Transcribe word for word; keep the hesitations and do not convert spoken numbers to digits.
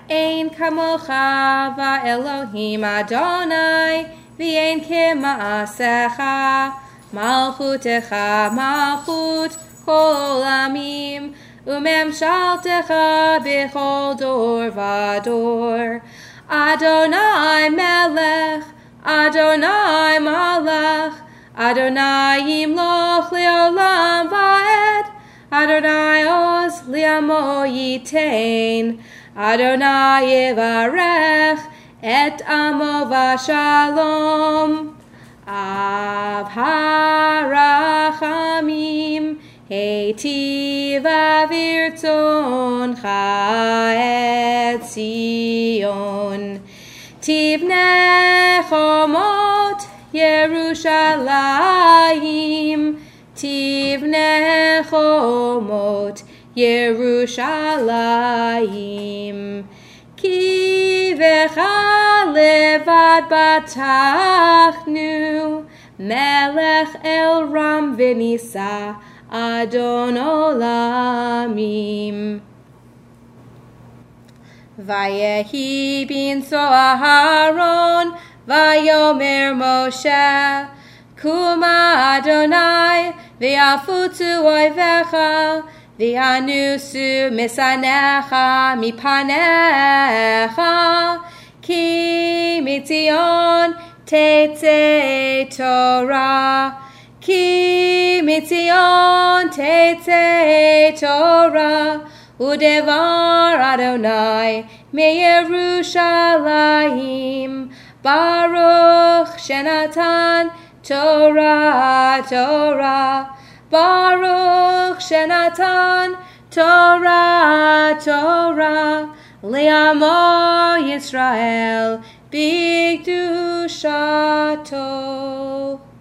Ein kamocha va'Elohim Adonai, v'ein kema'asecha, malchutecha malchut kol amim, umemshaltecha b'chol dor v'dor. Adonai melech, Adonai malach, Adonai yimloch le'olam va'ed, Adonai oz li'amo yitain, Adonai yevarech et amo v'shalom. Av harachamim heitiv avirtzoncha et Zion. Tivnei chomot Yerushalayim, Tivnei chomot Yerushalayim. Ki vecha levad batachnu, Melech el ram v'nisa, Adon olamim. Vayehi binso Aharon, Vayomer Moshe, Kuma Adonai, V'yafutzu oivecha, V'yanusu misanecha mipanecha, Ki mitzion tetzei Torah, Ki mitzion tetzei Torah, Udevar Adonai meYerushalayim, Baruch Shenatan Torah Torah, Baruch Shenatan Torah Torah, Le'amo Yisrael b'kedushato.